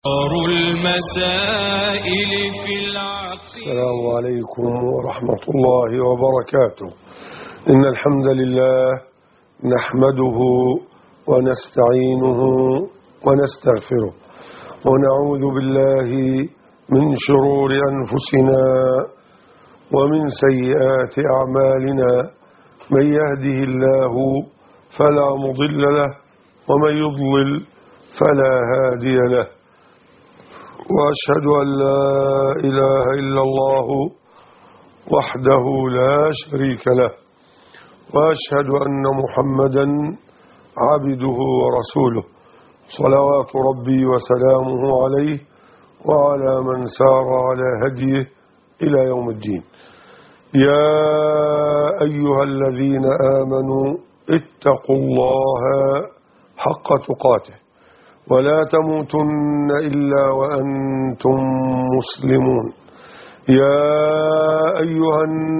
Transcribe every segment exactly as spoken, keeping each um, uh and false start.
المسائل في العقل. السلام عليكم ورحمة الله وبركاته. إن الحمد لله نحمده ونستعينه ونستغفره ونعوذ بالله من شرور أنفسنا ومن سيئات أعمالنا. من يهده الله فلا مضل له ومن يضلل فلا هادي له، وأشهد أن لا إله إلا الله وحده لا شريك له، وأشهد أن محمدا عبده ورسوله صلوات ربي وسلامه عليه وعلى من سار على هديه إلى يوم الدين. يا أيها الذين آمنوا اتقوا الله حق تقاته ولا تموتن إلا وأنتم مسلمون. يا أيها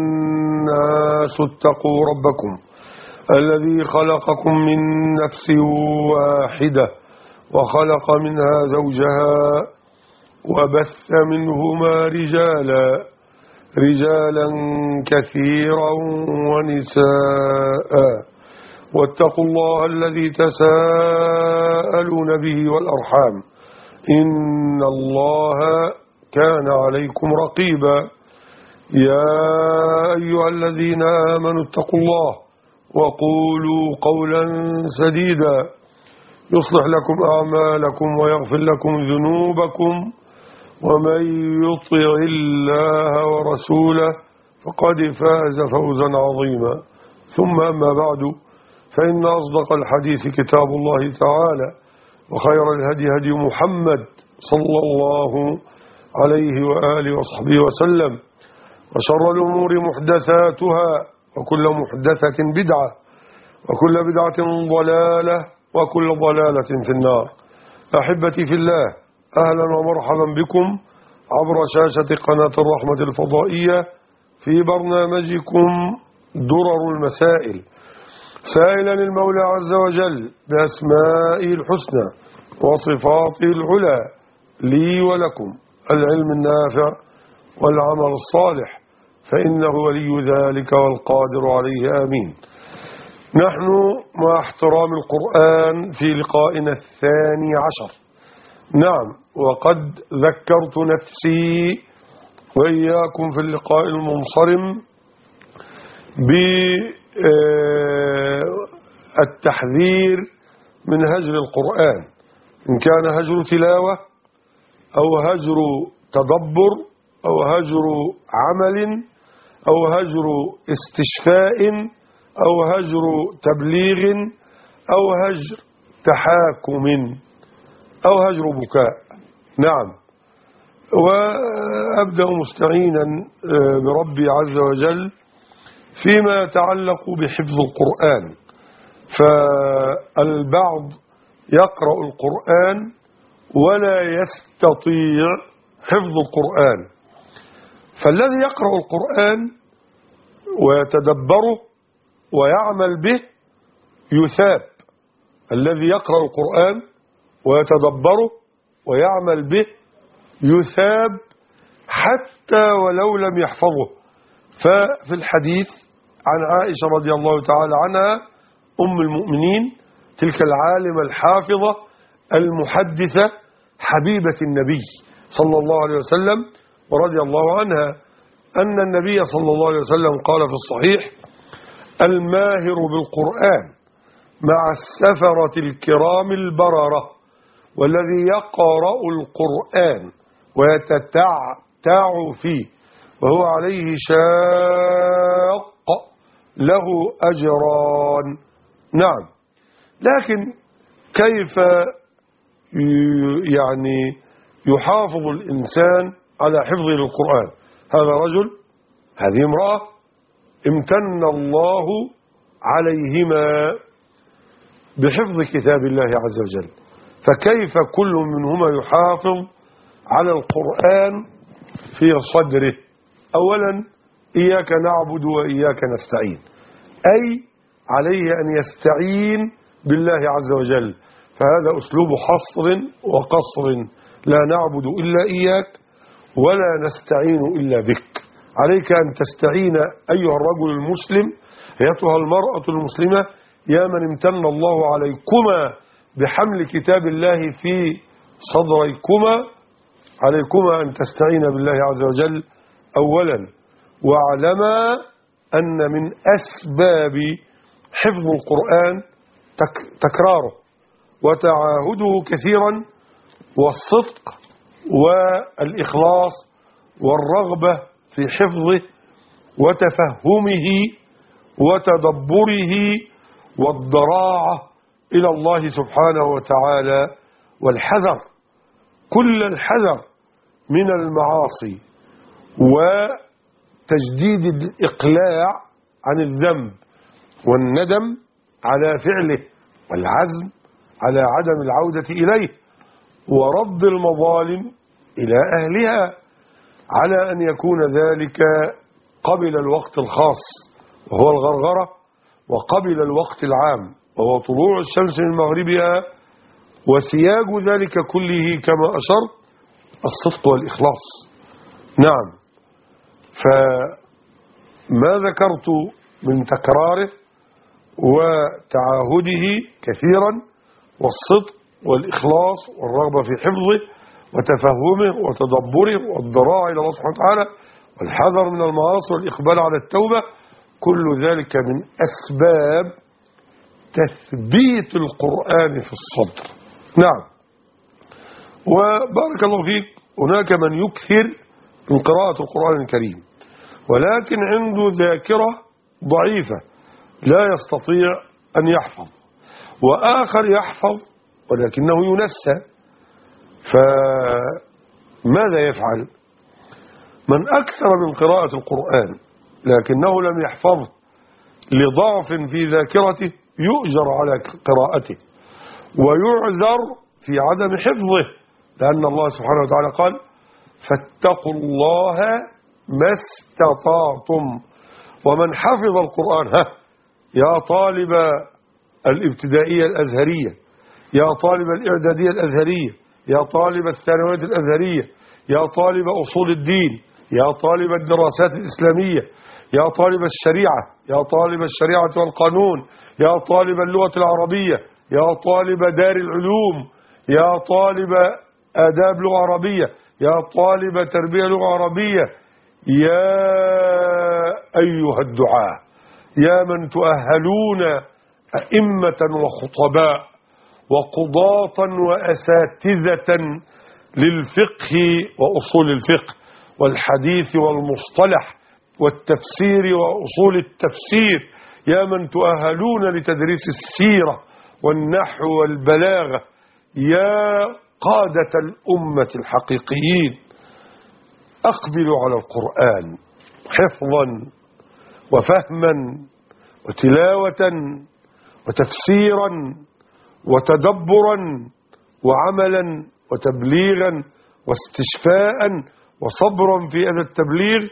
الناس اتقوا ربكم الذي خلقكم من نفس واحدة وخلق منها زوجها وبث منهما رجالا رجالا كثيرا ونساء، واتقوا الله الذي تساءلون به والأرحام إن الله كان عليكم رقيبا. يا أيها الذين آمنوا اتقوا الله وقولوا قولا سديدا يصلح لكم أعمالكم ويغفر لكم ذنوبكم، ومن يطع الله ورسوله فقد فاز فوزا عظيما. ثم أما بعد، فإن أصدق الحديث كتاب الله تعالى، وخير الهدي هدي محمد صلى الله عليه وآله وصحبه وسلم، وشر الأمور محدثاتها وكل محدثة بدعة وكل بدعة ضلالة وكل ضلالة في النار. أحبتي في الله، أهلا ومرحبا بكم عبر شاشة قناة الرحمة الفضائية في برنامجكم درر المسائل، سائلا المولى عز وجل بأسمائه الحسنى وصفاته العلى لي ولكم العلم النافع والعمل الصالح، فإنه ولي ذلك والقادر عليه. آمين. نحن مع احترام القرآن في لقائنا الثاني عشر. نعم، وقد ذكرت نفسي وإياكم في اللقاء المنصرم بالتحذير من هجر القرآن، إن كان هجر تلاوة أو هجر تدبر أو هجر عمل أو هجر استشفاء أو هجر تبليغ أو هجر تحاكم أو هجر بكاء. نعم، وأبدأ مستعينا بربي عز وجل فيما يتعلق بحفظ القرآن. فالبعض يقرأ القرآن ولا يستطيع حفظ القرآن، فالذي يقرأ القرآن ويتدبره ويعمل به يثاب، الذي يقرأ القرآن ويتدبره ويعمل به يثاب حتى ولو لم يحفظه. ففي الحديث عن عائشة رضي الله تعالى عنها أم المؤمنين، تلك العالمة الحافظة المحدثة حبيبة النبي صلى الله عليه وسلم ورضي الله عنها، أن النبي صلى الله عليه وسلم قال في الصحيح: الماهر بالقرآن مع السفرة الكرام البررة، والذي يقرأ القرآن ويتتعتع فيه وهو عليه شاق له أجران. نعم، لكن كيف يعني يحافظ الإنسان على حفظه للقرآن؟ هذا رجل، هذه امرأة، امتن الله عليهما بحفظ كتاب الله عز وجل، فكيف كل منهما يحافظ على القرآن في صدره؟ أولا، إياك نعبد وإياك نستعين، أي عليه أن يستعين بالله عز وجل، فهذا أسلوب حصر وقصر لا نعبد إلا إياك ولا نستعين إلا بك. عليك أن تستعين أيها الرجل المسلم، أيتها المرأة المسلمة، يا من امتن الله عليكما بحمل كتاب الله في صدريكما، عليكما أن تستعين بالله عز وجل أولا. واعلما أن من أسباب حفظ القرآن تكراره وتعاهده كثيرا، والصدق والإخلاص والرغبة في حفظه وتفهمه وتدبره والضراعة إلى الله سبحانه وتعالى، والحذر كل الحذر من المعاصي وتجديد الإقلاع عن الذنب والندم على فعله والعزم على عدم العودة إليه ورد المظالم إلى أهلها، على أن يكون ذلك قبل الوقت الخاص وهو الغرغرة، وقبل الوقت العام وهو طلوع الشمس من مغربها، وسياج ذلك كله كما أشرت الصدق والإخلاص. نعم، فما ذكرت من تكراره وتعاهده كثيرا، والصدق والإخلاص والرغبة في حفظه وتفهمه وتدبره والضراعة إلى الله سبحانه وتعالى والحذر من المعاصي والإقبال على التوبة، كل ذلك من أسباب تثبيت القرآن في الصدر. نعم، وبارك الله فيك، هناك من يكثر من قراءة القرآن الكريم ولكن عنده ذاكرة ضعيفة لا يستطيع أن يحفظ، وآخر يحفظ ولكنه ينسى، فماذا يفعل؟ من أكثر من قراءة القرآن لكنه لم يحفظه لضعف في ذاكرته يؤجر على قراءته ويعذر في عدم حفظه، لأن الله سبحانه وتعالى قال فاتقوا الله ما استطعتم. ومن حفظ القرآن، ها يا طالب الابتدائية الأزهرية، يا طالب الإعدادية الأزهرية، يا طالب الثانوية الأزهرية، يا طالب أصول الدين، يا طالب الدراسات الإسلامية، يا طالب الشريعة، يا طالب الشريعة والقانون، يا طالب اللغة العربية، يا طالب دار العلوم، يا طالب آداب لغة عربية، يا طالب تربية لغة عربية، يا أيها الدعاة، يا من تؤهلون أئمة وخطباء وقضاة وأساتذة للفقه وأصول الفقه والحديث والمصطلح والتفسير وأصول التفسير، يا من تؤهلون لتدريس السيرة والنحو والبلاغة، يا قادة الأمة الحقيقيين، أقبلوا على القرآن حفظا وفهما وتلاوة وتفسيرا وتدبرا وعملا وتبليغا واستشفاء وصبرا في هذا التبليغ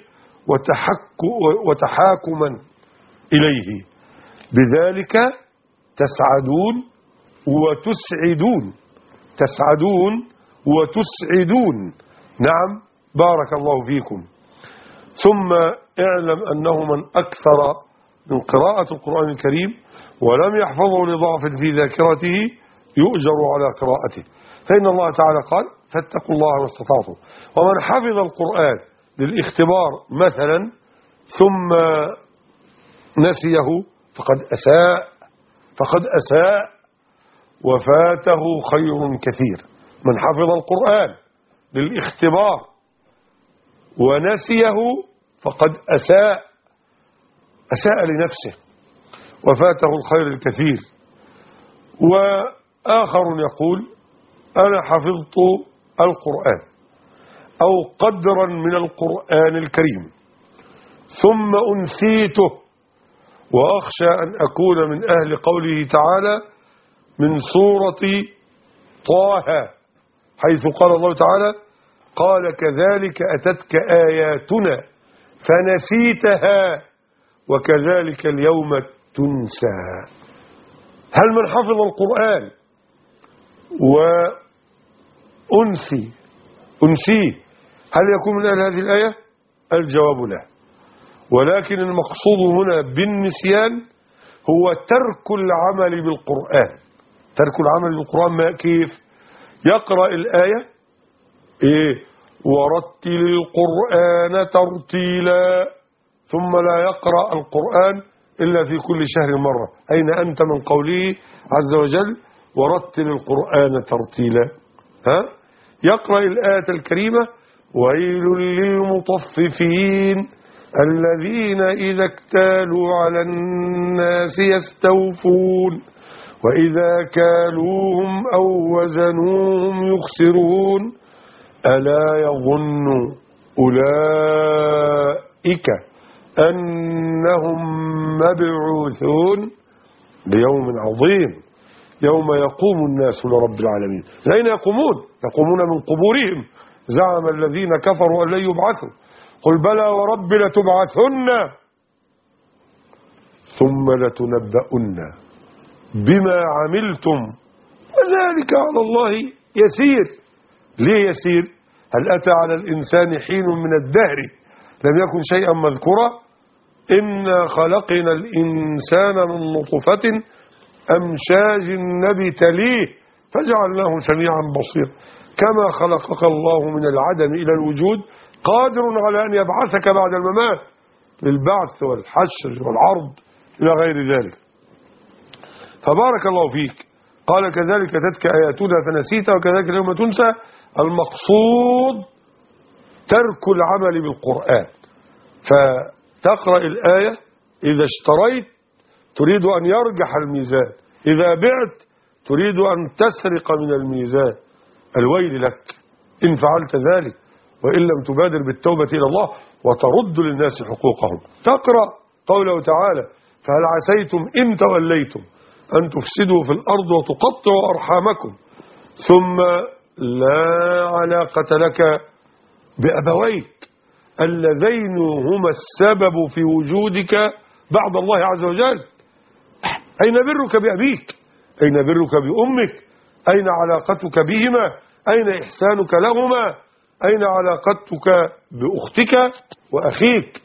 وتحاكما إليه، بذلك تسعدون وتسعدون، تسعدون وتسعدون. نعم، بارك الله فيكم. ثم اعلم أنه من أكثر من قراءة القرآن الكريم ولم يحفظه لضعف في ذاكرته يؤجر على قراءته، فإن الله تعالى قال فاتقوا الله ما استطعتم. ومن حفظ القرآن للاختبار مثلا ثم نسيه فقد أساء فقد أساء وفاته خير كثير. من حفظ القرآن للاختبار ونسيه فقد أساء أساء لنفسه وفاته الخير الكثير. وآخر يقول أنا حفظت القرآن أو قدرا من القرآن الكريم ثم أنسيته، وأخشى أن أكون من أهل قوله تعالى من سورة طه حيث قال الله تعالى قال كذلك أتتك آياتنا فنسيتها وكذلك اليوم تنسى. هل من حفظ القرآن وأنسي أنسيه. هل يكون من أهل هذه الآية؟ الجواب لا. ولكن المقصود هنا بالنسيان هو ترك العمل بالقرآن. ترك العمل بالقرآن ما كيف؟ يقرأ الآية إيه؟ ورتل القرآن ترتيلا، ثم لا يقرأ القرآن إلا في كل شهر مرة. أين أنت من قوله عز وجل ورتل القرآن ترتيلا؟ ها؟ يقرأ الآية الكريمة ويل للمطففين الذين إذا اكتالوا على الناس يستوفون وإذا كالوهم أو وزنوهم يخسرون ألا يظن أولئك أنهم مبعوثون ليوم عظيم يوم يقوم الناس لرب العالمين. أين يقومون؟ يقومون من قبورهم. زعم الذين كفروا أن لن يبعثوا قل بلى ورب لتبعثن ثم لتنبؤن بما عملتم وذلك على الله يسير. ليه يسير؟ هل أتى على الإنسان حين من الدهر لم يكن شيئا مذكورا؟ إنا خلقنا الإنسان من نطفة أمشاج نبتليه فجعلناه سميعا بصيرا. كما خلقك الله من العدم إلى الوجود قادر على أن يبعثك بعد الممات للبعث والحشر والعرض إلى غير ذلك. فبارك الله فيك. قال كذلك تتك آياتنا فنسيتها وكذلك اليوم تنسى. المقصود ترك العمل بالقرآن. فتقرأ الآية إذا اشتريت تريد أن يرجح الميزان، إذا بعت تريد أن تسرق من الميزان. الويل لك إن فعلت ذلك وإن لم تبادر بالتوبة إلى الله وترد للناس حقوقهم. تقرأ قوله تعالى فهل عسيتم إن توليتم أن تفسدوا في الأرض وتقطعوا أرحامكم ثم لا علاقة لك بأبويك اللذين هما السبب في وجودك بعد الله عز وجل. أين برك بأبيك؟ أين برك بأمك؟ أين علاقتك بهما؟ أين إحسانك لهما؟ أين علاقتك بأختك وأخيك،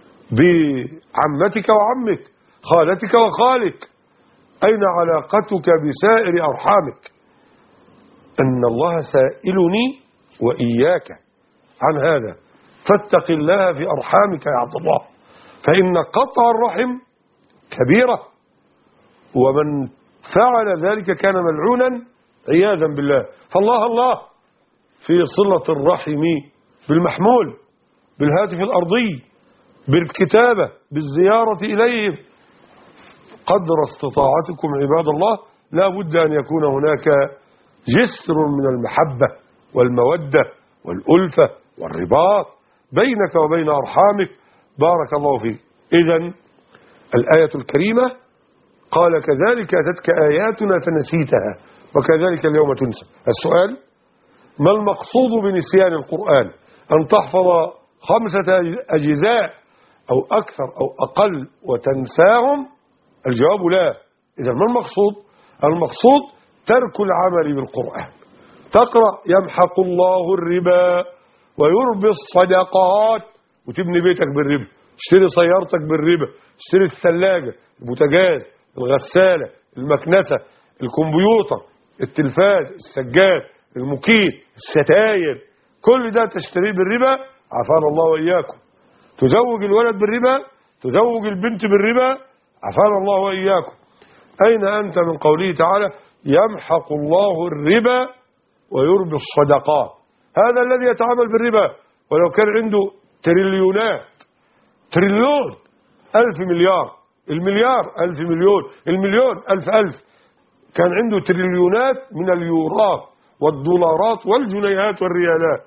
بعمتك وعمك، خالتك وخالك؟ أين علاقتك بسائر أرحامك؟ أن الله سائلني وإياك عن هذا، فاتق الله في أرحامك يا عبد الله، فإن قطع الرحم كبيرة، ومن فعل ذلك كان ملعونا عياذا بالله. فالله الله في صلة الرحم بالمحمول، بالهاتف الأرضي، بالكتابة، بالزيارة إليهم. قدر استطاعتكم عباد الله لا بد أن يكون هناك جسر من المحبة والمودة والألفة والرباط بينك وبين أرحامك. بارك الله فيك. إذن الآية الكريمة قال كذلك أتتك آياتنا فنسيتها وكذلك اليوم تنسى. السؤال: ما المقصود بنسيان القرآن؟ أن تحفظ خمسة أجزاء أو أكثر أو أقل وتنساهم؟ الجواب لا. إذا ما المقصود؟ المقصود ترك العمل بالقرآن. تقرأ يمحق الله الربا ويربي الصدقات، وتبني بيتك بالربا، اشتري سيارتك بالربا، اشتري الثلاجة، البوتاجاز، الغسالة، المكنسة، الكمبيوتر، التلفاز، السجاد، المكيف، الستاير، كل ده تشتريه بالربا. عافانا الله وإياكم. تزوج الولد بالربا، تزوج البنت بالربا، عافانا الله وإياكم. أين أنت من قوله تعالى يمحق الله الربا ويربي الصدقات؟ هذا الذي يتعامل بالربا ولو كان عنده تريليونات، تريليون، ألف مليار، المليار ألف مليون، المليون ألف ألف، كان عنده تريليونات من اليورات والدولارات والجنيهات والريالات،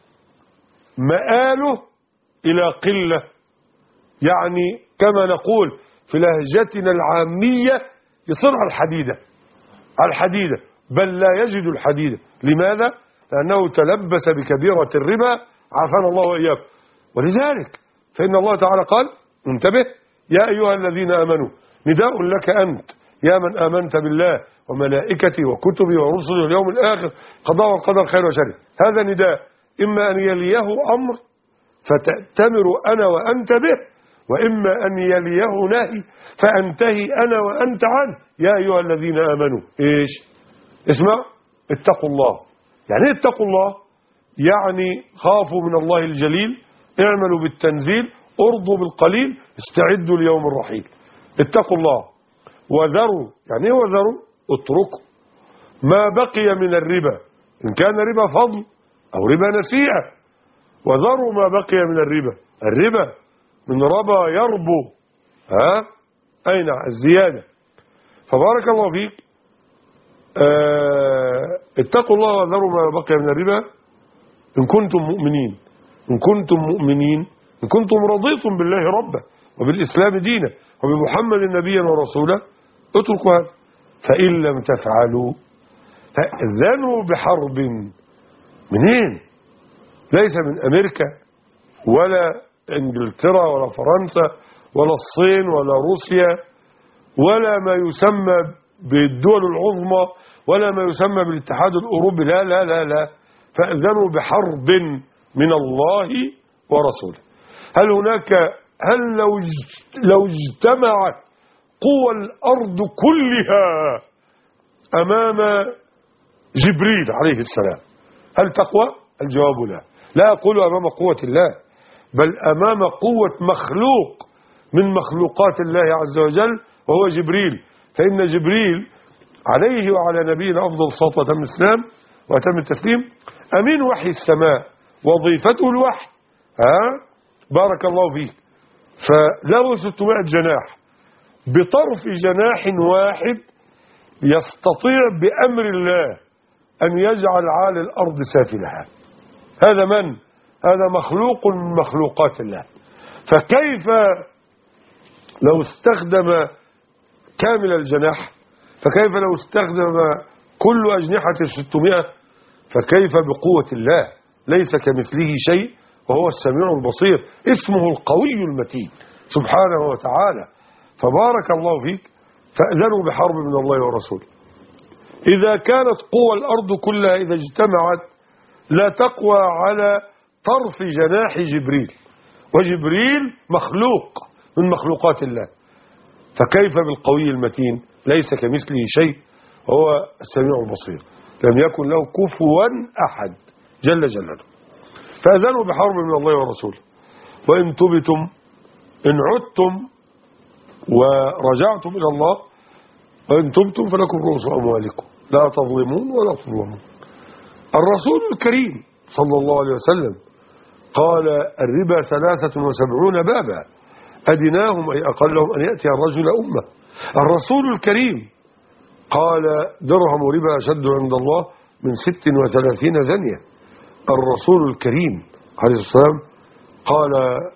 مآله إلى قلة. يعني كما نقول في لهجتنا العامية يصير على الحديدة، على الحديدة، بل لا يجد الحديدة. لماذا؟ لأنه تلبس بكبيرة الربا، عافانا الله وإياكم. ولذلك فإن الله تعالى قال: انتبه يا أيها الذين آمنوا، نداء لك أنت يا من آمنت بالله وملائكته وكتبه ورسله واليوم الآخر، قضاء والقدر خير وشر. هذا نداء إما أن يليه أمر فتأتمر أنا وأنت به، وإما أن يليه نهي فأنتهي أنا وأنت عنه. يا أيها الذين آمنوا إيش؟ اسمع، اتقوا الله. يعني ايه اتقوا الله؟ يعني خافوا من الله الجليل، اعملوا بالتنزيل، ارضوا بالقليل، استعدوا ليوم الرحيل. اتقوا الله وذروا. يعني ايه وذروا؟ اتركوا ما بقي من الربا، إن كان ربا فضل أو ربا نسيئة. وذروا ما بقي من الربا. الربا من ربا يربو، ها أين الزيادة. فبارك الله فيك. اه اتقوا الله وذروا ما بقي من الربا إن كنتم مؤمنين. إن كنتم مؤمنين إن كنتم رضيتم بالله ربا وبالإسلام دينا وبمحمد نبيا ورسولا اتركوا هذا. فإن لم تفعلوا فأذنوا بحرب. منين؟ ليس من أمريكا ولا إنجلترا ولا فرنسا ولا الصين ولا روسيا ولا ما يسمى بالدول العظمى ولا ما يسمى بالاتحاد الأوروبي. لا لا لا لا فأذنوا بحرب من الله ورسوله. هل هناك هل لو لو اجتمعت قوى الأرض كلها أمام جبريل عليه السلام هل تقوى؟ الجواب لا. لا أقول أمام قوة الله، بل أمام قوة مخلوق من مخلوقات الله عز وجل وهو جبريل. فإن جبريل عليه وعلى نبينا أفضل الصلاة وأتم السلام وأتم التسليم أمين وحي السماء، وظيفته الوحي. ها بارك الله فيك. فله ستمائة جناح، بطرف جناح واحد يستطيع بأمر الله أن يجعل عالي الأرض سافلها. هذا من؟ هذا مخلوق من مخلوقات الله. فكيف لو استخدم كامل الجناح؟ فكيف لو استخدم كل أجنحة الستمائة؟ فكيف بقوة الله؟ ليس كمثله شيء وهو السميع البصير، اسمه القوي المتين سبحانه وتعالى. فبارك الله فيك. فأذنوا بحرب من الله ورسوله. إذا كانت قوى الأرض كلها إذا اجتمعت لا تقوى على طرف جناح جبريل، وجبريل مخلوق من مخلوقات الله، فكيف بالقوي المتين؟ ليس كمثله شيء هو السميع البصير، لم يكن له كفوا أحد جل جلاله. فأذنوا بحرب من الله ورسوله. وإن تبتم إن عدتم ورجعتم إلى الله وإن تبتم فلكم رؤوس أموالكم لا تظلمون ولا تظلمون. الرسول الكريم صلى الله عليه وسلم قال الربا ثلاثة وسبعون بابا أدناهم أي أقلهم أن يأتي الرجل أمة. الرسول الكريم قال درهم ربا أشد عند الله من ست وثلاثين زنية. الرسول الكريم عليه الصلاة والسلام قال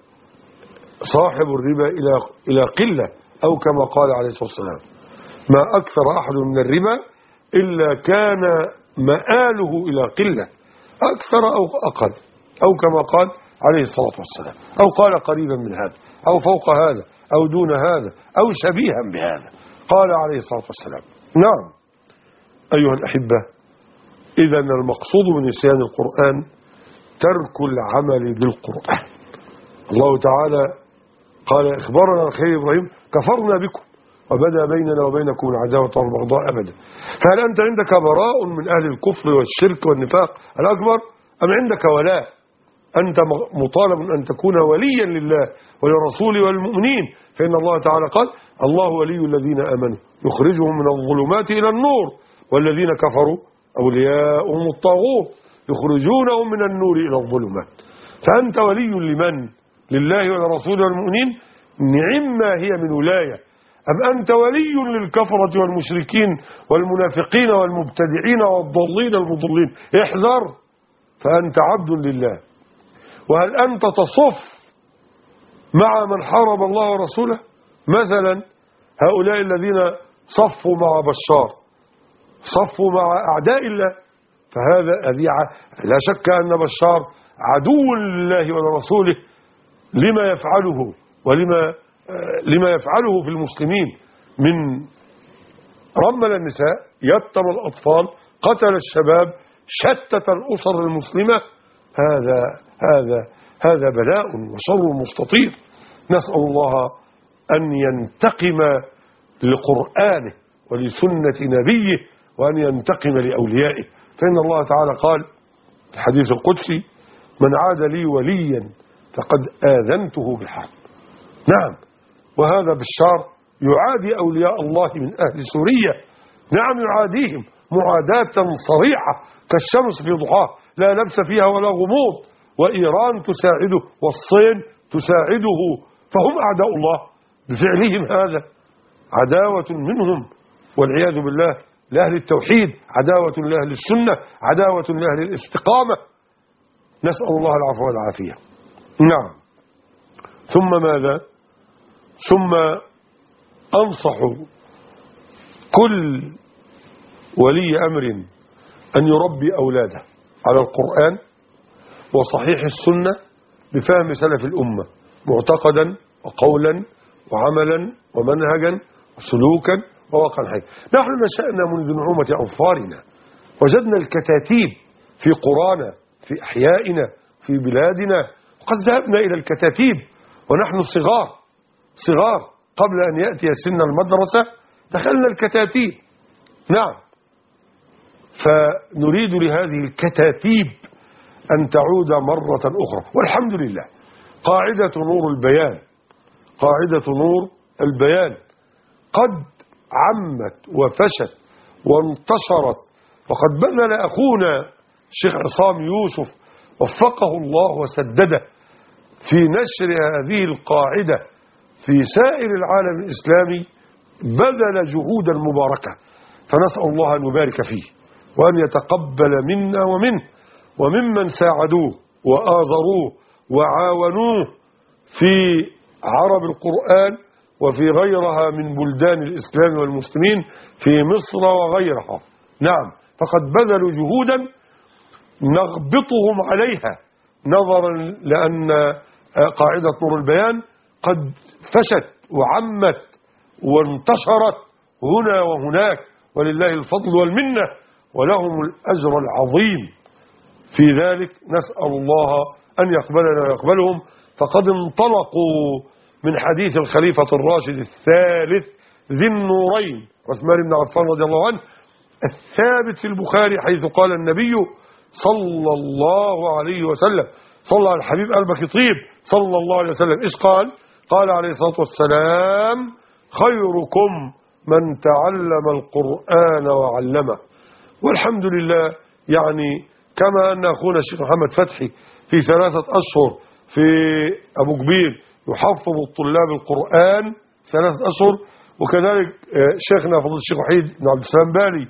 صاحب الربا إلى إلى قلة، أو كما قال عليه الصلاة والسلام ما أكثر أحد من الربا إلا كان مآله إلى قلة، أكثر أو أقل، أو كما قال عليه الصلاة والسلام، أو قال قريبا من هذا أو فوق هذا أو دون هذا أو شبيها بهذا، قال عليه الصلاة والسلام. نعم أيها الأحبة، إذن المقصود من نسيان القرآن ترك العمل بالقرآن. الله تعالى قال إخبارنا عن خير إبراهيم كفرنا بكم وبدأ بيننا وبينكم العداوة والبغضاء أبدا. فهل أنت عندك براء من أهل الكفر والشرك والنفاق الأكبر أم عندك ولاء؟ أنت مطالب أن تكون وليا لله وللرسول والمؤمنين، فإن الله تعالى قال الله ولي الذين آمنوا يخرجهم من الظلمات إلى النور والذين كفروا أولياؤهم الطاغوت يخرجونهم من النور إلى الظلمات. فأنت ولي لمن؟ لله ولرسوله والمؤمنين. نعم ما هي من ولاية. أم أنت ولي للكفرة والمشركين والمنافقين والمبتدعين والضالين المضلين؟ احذر، فأنت عبد لله. وهل أنت تصف مع من حارب الله ورسوله؟ مثلا هؤلاء الذين صفوا مع بشار صفوا مع أعداء الله، فهذا لا شك أن بشار عدو لله ولرسوله لما يفعله ولما لما يفعله في المسلمين من رمل النساء، يتم الأطفال، قتل الشباب، شتت الأسر المسلمة. هذا هذا هذا بلاء وشر مستطير. نسأل الله أن ينتقم لقرآنه ولسنة نبيه وأن ينتقم لأوليائه، فإن الله تعالى قال في الحديث القدسي: من عاد لي وليا فقد آذنته بالحرب. نعم، وهذا بشار يعادي أولياء الله من أهل سوريا. نعم، يعاديهم معاداة صريحة كالشمس في ضحاها لا لبس فيها ولا غموض، وإيران تساعده والصين تساعده، فهم أعداء الله بفعلهم هذا. عداوة منهم والعياذ بالله لأهل التوحيد، عداوة لأهل السنة، عداوة لأهل الاستقامة. نسأل الله العفو والعافية. نعم. ثم ماذا؟ ثم أنصح كل ولي أمر أن يربي أولاده على القرآن وصحيح السنة بفهم سلف الأمة، معتقدا وقولا وعملا ومنهجا وسلوكا وواقعا حيا. نحن نشأنا منذ نعومة أظفارنا، وجدنا الكتاتيب في قرانا، في أحيائنا، في بلادنا، وقد ذهبنا إلى الكتاتيب ونحن صغار صغار قبل أن يأتي سن المدرسة دخلنا الكتاتيب. نعم، فنريد لهذه الكتاتيب أن تعود مرة أخرى، والحمد لله. قاعدة نور البيان قاعدة نور البيان قد عمت وفشت وانتشرت، وقد بذل أخونا الشيخ عصام يوسف وفقه الله وسدده في نشر هذه القاعدة في سائر العالم الإسلامي، بذل جهودا مباركة، فنسأل الله أن يبارك فيه وأن يتقبل منا ومنه وممن ساعدوه وآزروه وعاونوه في عرب القرآن وفي غيرها من بلدان الإسلام والمسلمين في مصر وغيرها. نعم، فقد بذلوا جهودا نغبطهم عليها نظرا لأن قاعدة نور البيان قد فشت وعمت وانتشرت هنا وهناك، ولله الفضل والمنة ولهم الأجر العظيم في ذلك. نسأل الله أن يقبلنا ويقبلهم. فقد انطلقوا من حديث الخليفة الراشد الثالث ذي النورين عثمان بن عفان رضي الله عنه الثابت في البخاري، حيث قال النبي صلى الله عليه وسلم، صلى على الحبيب قلبك يطيب، صلى الله عليه وسلم، إيش قال؟ قال عليه الصلاة والسلام: خيركم من تعلم القرآن وعلمه. والحمد لله، يعني كما أن أخونا الشيخ محمد فتحي في ثلاثة أشهر في أبو كبير يحفظ الطلاب القرآن ثلاثة أشهر، وكذلك شيخنا فضل الشيخ وحيد بن عبد السلام بالي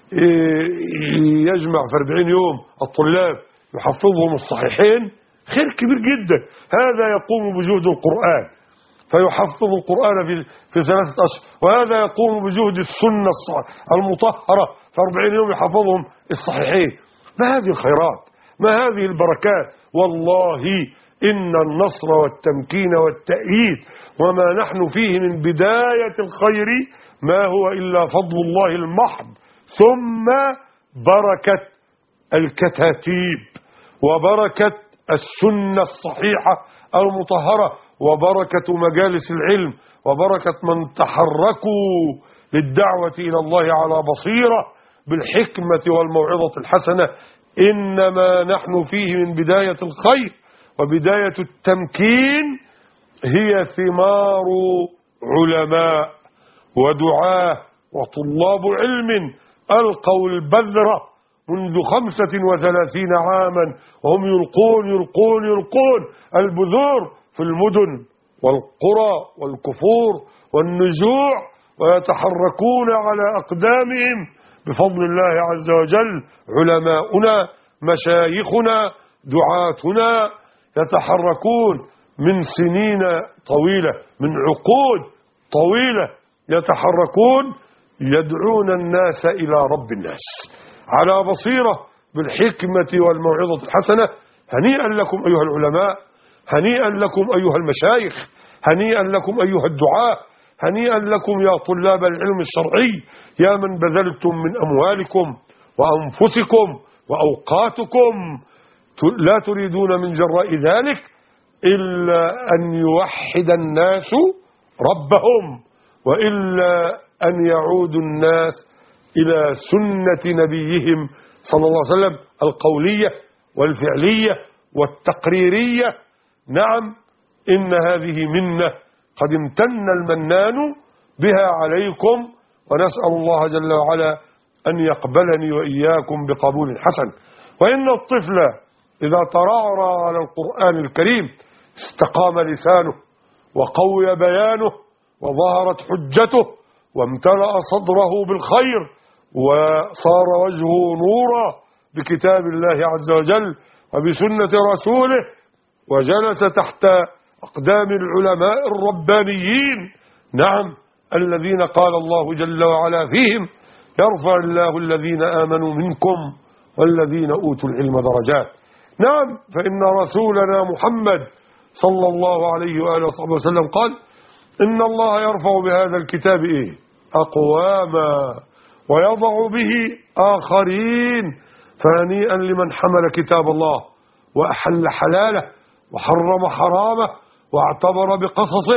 يجمع في أربعين يوم الطلاب يحفظهم الصحيحين. خير كبير جدا، هذا يقوم بجهد القرآن فيحفظ القرآن في في ثلاثة أشهر، وهذا يقوم بجهد السنة المطهرة في أربعين يوم يحفظهم الصحيحين. ما هذه الخيرات، ما هذه البركات. والله إن النصر والتمكين والتأييد وما نحن فيه من بداية الخير ما هو إلا فضل الله المحض، ثم بركة الكتاتيب وبركة السنة الصحيحة المطهرة وبركة مجالس العلم وبركة من تحركوا للدعوة إلى الله على بصيرة بالحكمة والموعظة الحسنة. إنما نحن فيه من بداية الخير وبداية التمكين هي ثمار علماء ودعاة وطلاب علم ألقوا البذرة منذ خمسة وثلاثين عاما، وهم يلقون يلقون يلقون البذور في المدن والقرى والكفور والنجوع، ويتحركون على أقدامهم بفضل الله عز وجل. علماؤنا مشايخنا دعاتنا يتحركون من سنين طويلة، من عقود طويلة، يتحركون يدعون الناس إلى رب الناس على بصيرة بالحكمة والموعظة الحسنة. هنيئا لكم أيها العلماء، هنيئا لكم أيها المشايخ، هنيئا لكم أيها الدعاة، هنيئا لكم يا طلاب العلم الشرعي، يا من بذلتم من أموالكم وأنفسكم وأوقاتكم لا تريدون من جراء ذلك إلا أن يوحد الناس ربهم، وإلا أن يعود الناس إلى سنة نبيهم صلى الله عليه وسلم القولية والفعلية والتقريرية. نعم، إن هذه منة قد امتن المنان بها عليكم، ونسأل الله جل وعلا أن يقبلني وإياكم بقبول حسن. وإن الطفل إذا ترعرع على القرآن الكريم استقام لسانه وقوي بيانه وظهرت حجته وامتلأ صدره بالخير وصار وجهه نورا بكتاب الله عز وجل وبسنة رسوله، وجلس تحت أقدام العلماء الربانيين، نعم، الذين قال الله جل وعلا فيهم: يرفع الله الذين آمنوا منكم والذين أوتوا العلم درجات. نعم، فإن رسولنا محمد صلى الله عليه وآله وصحبه وسلم قال: إن الله يرفع بهذا الكتاب إيه؟ أقواما ويضع به آخرين، فهنيئا لمن حمل كتاب الله وأحل حلاله وحرم حرامه واعتبر بقصصه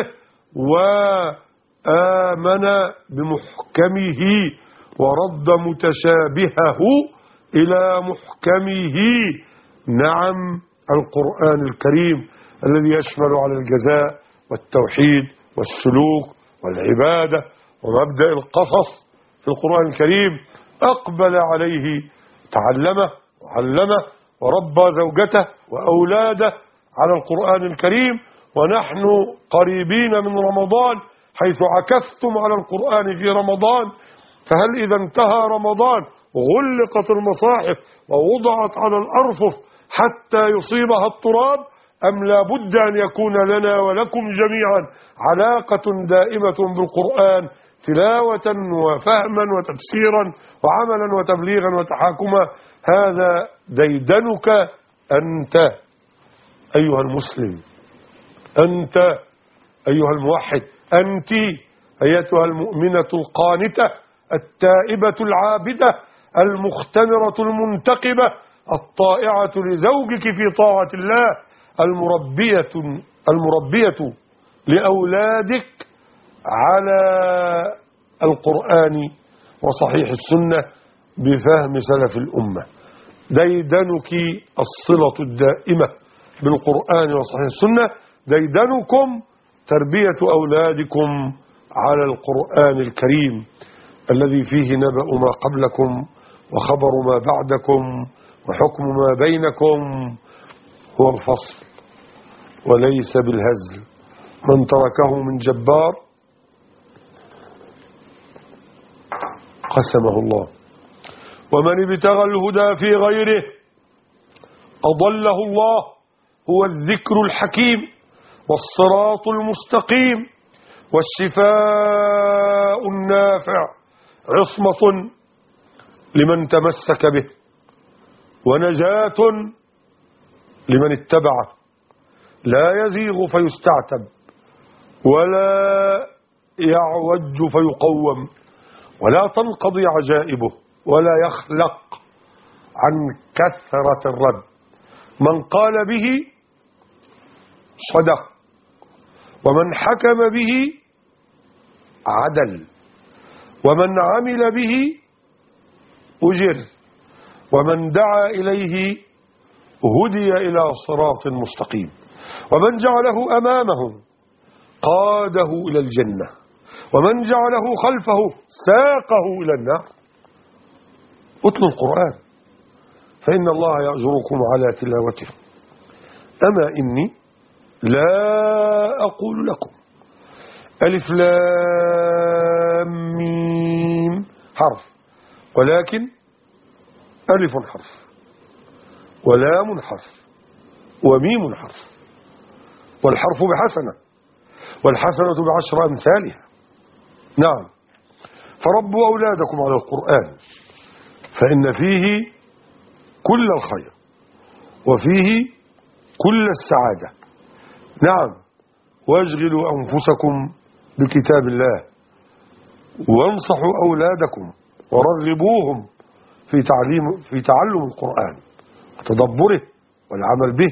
وآمن بمحكمه ورد متشابهه إلى محكمه. نعم، القرآن الكريم الذي يشمل على الجزاء والتوحيد والسلوك والعبادة ومبدأ القصص في القرآن الكريم أقبل عليه، تعلمه وعلمه وربى زوجته وأولاده على القرآن الكريم. ونحن قريبين من رمضان، حيث عكفتم على القرآن في رمضان، فهل إذا انتهى رمضان غلقت المصاحف ووضعت على الأرفف حتى يصيبها التراب، أم لا بد أن يكون لنا ولكم جميعا علاقة دائمة بالقرآن، تلاوة وفهما وتفسيرا وعملا وتبليغا وتحاكما؟ هذا ديدنك أنت أيها المسلم، أنت أيها الموحد، أنت أيتها المؤمنة القانتة التائبة العابدة المختمرة المنتقبة الطائعة لزوجك في طاعة الله، المربية المربية لأولادك على القرآن وصحيح السنة بفهم سلف الأمة. ديدنك الصلة الدائمة بالقرآن وصحيح السنة، ديدنكم تربية أولادكم على القرآن الكريم الذي فيه نبأ ما قبلكم وخبر ما بعدكم وحكم ما بينكم، هو الفصل وليس بالهزل. من تركه من جبار قسمه الله، ومن ابتغى الهدى في غيره أضله الله. هو الذكر الحكيم والصراط المستقيم والشفاء النافع، عصمة لمن تمسك به ونجاة لمن اتبعه، لا يزيغ فيستعتب ولا يعوج فيقوم ولا تنقضي عجائبه ولا يخلق عن كثرة الرد. من قال به صدق، ومن حكم به عدل، ومن عمل به أجر، ومن دعا إليه هدي إلى صراط مستقيم، ومن جعله أمامه قاده إلى الجنة، ومن جعله خلفه ساقه إلى النار. اتلوا القرآن فإن الله يأجركم على تلاوته. أما إني لا أقول لكم ألف لام ميم حرف، ولكن ألف حرف ولام حرف وميم حرف، والحرف بحسنة والحسنة بعشر أمثالها. نعم، فربوا أولادكم على القرآن فإن فيه كل الخير وفيه كل السعادة. نعم، واشغلوا أنفسكم بكتاب الله، وانصحوا أولادكم ورغبوهم في تعليم في تعلم القرآن وتدبره والعمل به،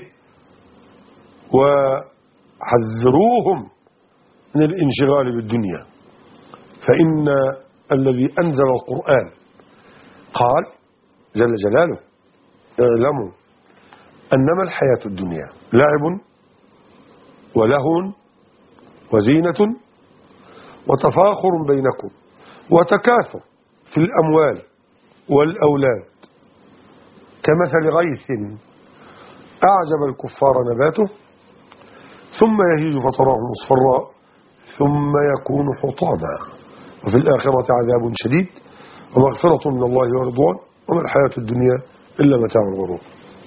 وحذروهم من الانشغال بالدنيا، فإن الذي أنزل القرآن قال جل جلاله: اعلموا أنما الحياة الدنيا لعب ولهو وزينة وتفاخر بينكم وتكاثر في الأموال والأولاد كمثل غيث أعجب الكفار نباته ثم يهيج فتراه مصفرا ثم يكون حطاما وفي الآخرة عذاب شديد ومغفرة من الله ورضوان وما الحياة الدنيا إلا متاع الغرور.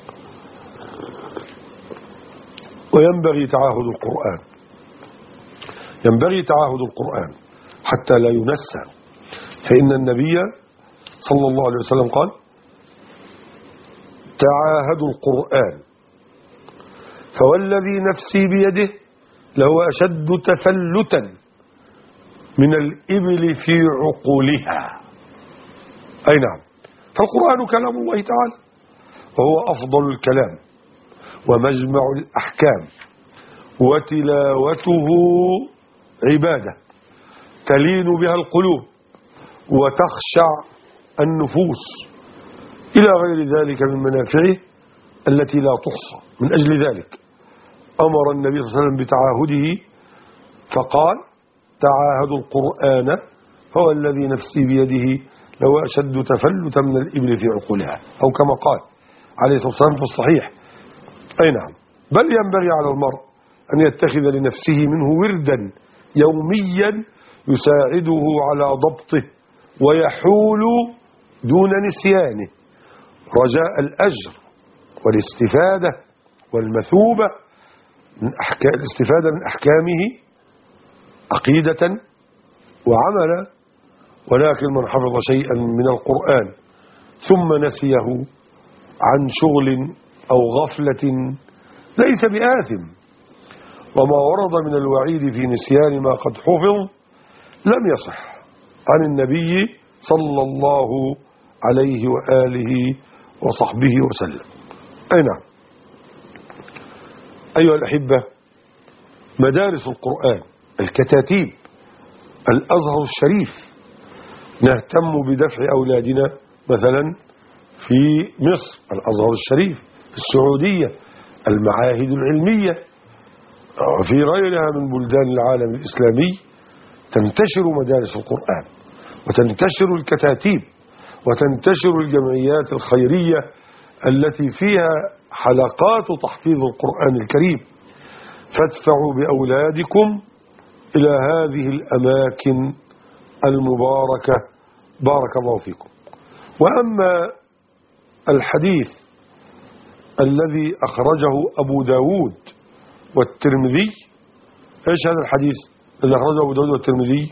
وينبغي تعاهد القرآن ينبغي تعاهد القرآن حتى لا ينسى، فإن النبي صلى الله عليه وسلم قال: تعاهدوا القرآن فوالذي نفسي بيده لهو أشد تفلتا من الإبل في عقولها. أي نعم، فالقرآن كلام الله تعالى، وهو أفضل الكلام ومجمع الأحكام، وتلاوته عبادة تلين بها القلوب وتخشع النفوس إلى غير ذلك من منافعه التي لا تحصى. من أجل ذلك أمر النبي صلى الله عليه وسلم بتعاهده فقال: تعاهدوا القرآن هو الذي نفسي بيده لو أشد تفلتا من الإبل في عقولها، أو كما قال عليه الصلاة والسلام في الصحيح. أي نعم، بل ينبغي على المرء أن يتخذ لنفسه منه وردا يوميا يساعده على ضبطه ويحول دون نسيانه رجاء الأجر والاستفادة والمثوبة من أحكام الاستفادة من أحكامه عقيدة وعملا. ولكن من حفظ شيئا من القرآن ثم نسيه عن شغل أو غفلة ليس بآثم، وما ورد من الوعيد في نسيان ما قد حفظ لم يصح عن النبي صلى الله عليه وآله وصحبه وسلم. أي نعم. أيها الأحبة، مدارس القرآن الكتاتيب الأزهر الشريف نهتم بدفع أولادنا مثلا في مصر الأزهر الشريف، في السعودية المعاهد العلمية، في غيرها من بلدان العالم الإسلامي تنتشر مدارس القرآن وتنتشر الكتاتيب وتنتشر الجمعيات الخيرية التي فيها حلقات تحفيظ القرآن الكريم. فادفعوا بأولادكم إلى هذه الأماكن المباركة بارك الله فيكم. وأما الحديث الذي أخرجه أبو داود والترمذي، إيش هذا الحديث الذي أخرجه أبو داود والترمذي؟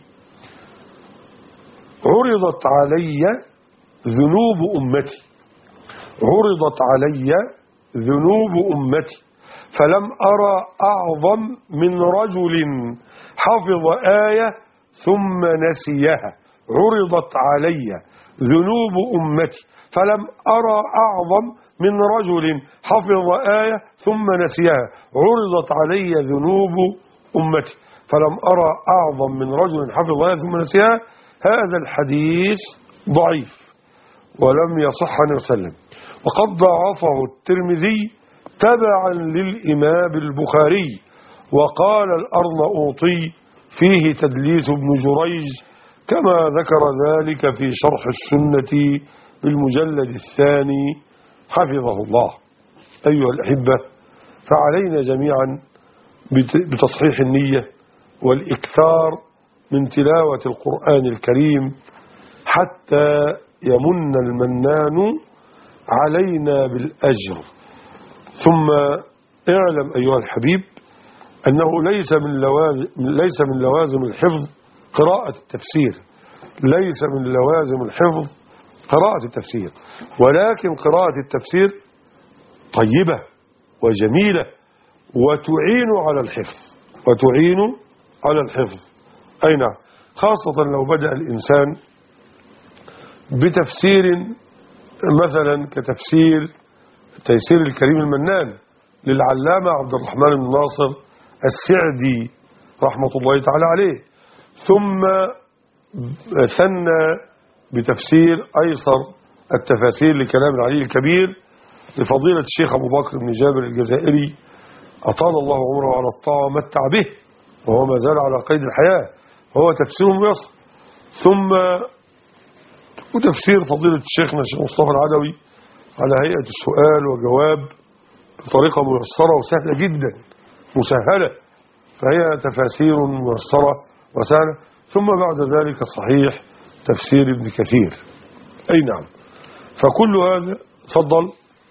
عرضت علي ذنوب أمتي عرضت علي ذنوب أمتي فلم أرى أعظم من رجل حفظ آية ثم نسيها. عرضت علي ذنوب أمتي فلم أرى أعظم من رجل حفظ آية ثم نسيها. عرضت علي ذنوب أمتي فلم أرى أعظم من رجل حفظ آية ثم نسيها. هذا الحديث ضعيف ولم يصح عنه وسلم، وقد ضعفه الترمذي تبعا للإمام البخاري، وقال الأرناؤوطي فيه تدليس ابن جريج، كما ذكر ذلك في شرح السنة بالمجلد الثاني حفظه الله. أيها الأحبة، فعلينا جميعا بتصحيح النية والإكثار من تلاوة القرآن الكريم حتى يمن المنان علينا بالأجر. ثم اعلم أيها الحبيب أنه ليس من لوازم, ليس من لوازم الحفظ قراءة التفسير ليس من لوازم الحفظ قراءة التفسير ولكن قراءة التفسير طيبة وجميلة وتعين على الحفظ وتعين على الحفظ. أي نعم، خاصة لو بدأ الإنسان بتفسير مثلا كتفسير تيسير الكريم المنان للعلامة عبد الرحمن بن ناصر السعدي رحمة الله تعالى عليه. ثم ثنى بتفسير أيسر التفاسير لكلام العلي الكبير لفضيلة الشيخ أبو بكر بن جابر الجزائري أطال الله عمره على الطاعة ومتع به وهو ما زال على قيد الحياة، وهو تفسير ميسر. ثم وتفسير فضيلة الشيخنا الشيخ مصطفى العدوي على هيئة السؤال وجواب بطريقة ميسرة وسهلة جدا، مسهلة، فهي تفاسير ميسرة وسهلة. ثم بعد ذلك صحيح تفسير ابن كثير. أي نعم. فكل هذا تفضل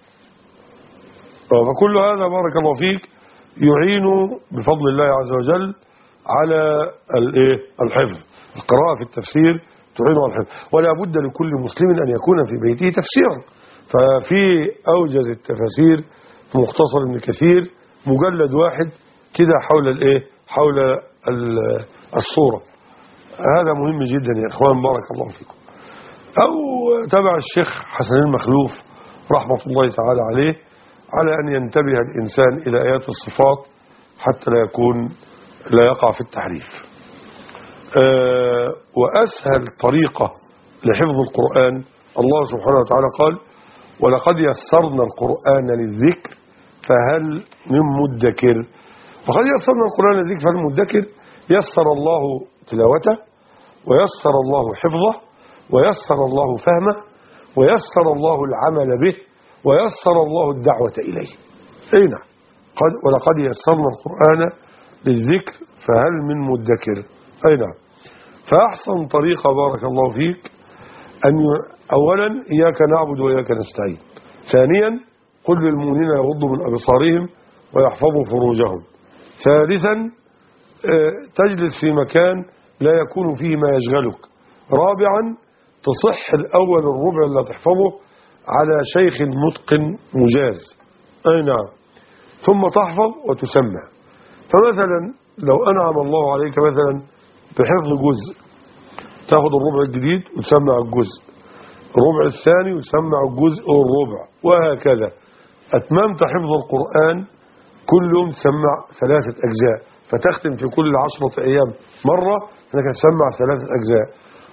فكل هذا بارك الله فيك يعين بفضل الله عز وجل على الحفظ. القراءة في التفسير تعين على الحفظ، ولا بد لكل مسلم أن يكون في بيته تفسيرا. ففي أوجز التفاسير في مختصر ابن كثير مجلد واحد كده حول الايه حول الصورة. هذا مهم جدا يا اخوان بارك الله فيكم. او تبع الشيخ حسن المخلوف رحمة الله تعالى عليه على ان ينتبه الانسان الى ايات الصفات حتى لا يكون لا يقع في التحريف. أه واسهل طريقة لحفظ القرآن الله سبحانه وتعالى قال ولقد يسرنا القرآن للذكر فهل من مدكر. وقد يسرنا القرآن للذكر فهل من مدكر، يسر الله تلاوته ويسر الله حفظه ويسر الله فهمه ويسر الله العمل به ويسر الله الدعوة إليه. أي نعم. قد ولقد يسرنا القرآن للذكر فهل من مدكر. أي نعم. فأحسن طريقة بارك الله فيك أن ي... أولا إياك نعبد وإياك نستعين. ثانيا قل للمؤمنين يغضوا من أبصارهم ويحفظوا فروجهم. ثالثا تجلس في مكان لا يكون فيه ما يشغلك. رابعا تصح الأول الربع اللي تحفظه على شيخ متقن مجاز. أي نعم. ثم تحفظ وتسمع. فمثلا لو أنعم الله عليك مثلا بحفظ جزء تأخذ الربع الجديد وتسمع الجزء، الربع الثاني وتسمع الجزء والربع، وهكذا. أتممت حفظ القرآن كل يوم تسمع ثلاثة أجزاء، فتختم في كل عشرة أيام مرة أنك تسمع ثلاثة أجزاء.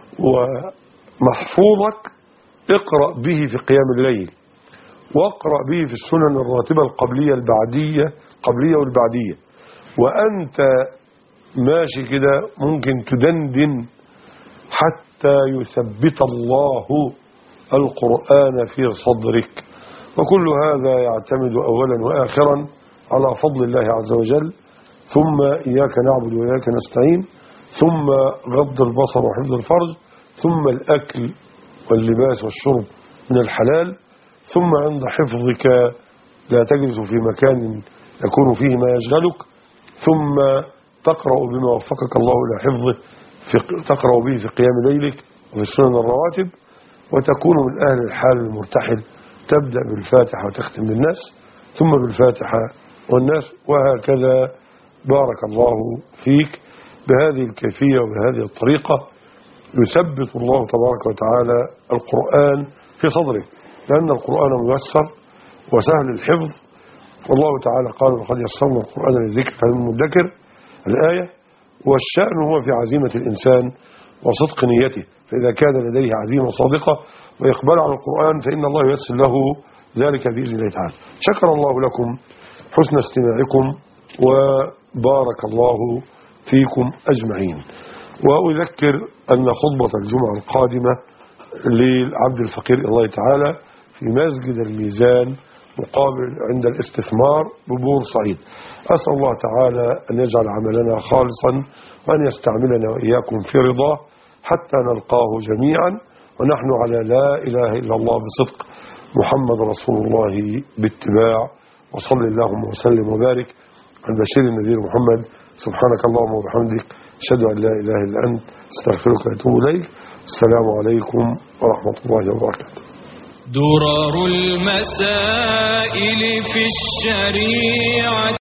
ومحفوظك اقرأ به في قيام الليل، واقرأ به في السنن الراتبة القبلية البعدية قبلية والبعدية. وأنت ماشي كده ممكن تدندن حتى يثبت الله القرآن في صدرك. وكل هذا يعتمد أولا وآخرا على فضل الله عز وجل. ثم إياك نعبد وإياك نستعين، ثم غض البصر وحفظ الفرج، ثم الأكل واللباس والشرب من الحلال، ثم عند حفظك لا تجلس في مكان يكون فيه ما يشغلك، ثم تقرأ بما وفقك الله إلى حفظه في تقرأ به في قيام ليلك وفي السنن الرواتب، وتكون من أهل الحال المرتحل تبدأ بالفاتحة وتختم بالناس، ثم بالفاتحة والناس، وهكذا. بارك الله فيك. بهذه الكيفية وبهذه الطريقة يثبت الله تبارك وتعالى القرآن في صدرك، لأن القرآن ميسر وسهل الحفظ. والله تعالى قال وقد يسرنا القرآن للذكر فهل من مدكر الآية. والشأن هو في عزيمة الإنسان وصدق نيته، فإذا كان لديه عزيمة صادقة وإقبال على القرآن فإن الله ييسر له ذلك بإذن الله تعالى. شكر الله لكم حسن استماعكم وبارك الله فيكم أجمعين. وأذكر أن خطبة الجمعة القادمة للعبد الفقير إلى الله تعالى في مسجد الميزان مقابل عند الاستثمار ببورسعيد. أسأل الله تعالى أن يجعل عملنا خالصا وأن يستعملنا وإياكم في رضاه حتى نلقاه جميعا ونحن على لا إله إلا الله بصدق، محمد رسول الله باتباع. وصل اللهم وسلم وبارك على البشير النذير محمد. سبحانك اللهم وبحمدك أشهد أن لا إله إلا أنت استغفرك وأتوب إليك. السلام عليكم ورحمة الله وبركاته. درر المسائل في الشريعة